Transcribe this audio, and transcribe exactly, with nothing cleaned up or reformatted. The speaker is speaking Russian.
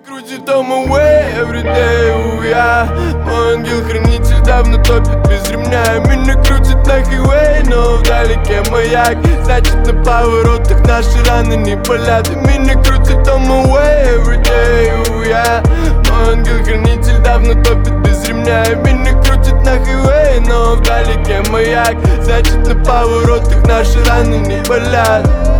крутит on my way everyday, у я мой ангел-хранитель давно топит без ремня. Меня крутит на хайвей, но вдалеке маяк. Значит на поворотах наши раны не болят. И меня крутит on my way everyday, у я мой ангел-хранитель давно топит без ремня. И меня крутит на хайвей, но вдалеке маяк. Значит на поворотах наши раны не болят.